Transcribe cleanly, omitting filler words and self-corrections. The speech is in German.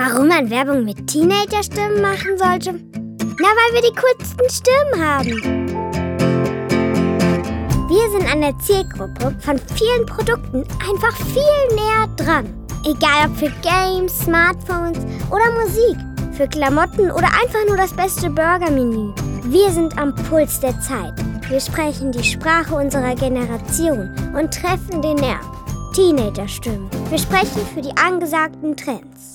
Warum man Werbung mit Teenager-Stimmen machen sollte? Na, weil wir die coolsten Stimmen haben. Wir sind an der Zielgruppe von vielen Produkten einfach viel näher dran. Egal ob für Games, Smartphones oder Musik, für Klamotten oder einfach nur das beste Burgermenü. Wir sind am Puls der Zeit. Wir sprechen die Sprache unserer Generation und treffen den Nerv. Teenager-Stimmen. Wir sprechen für die angesagten Trends.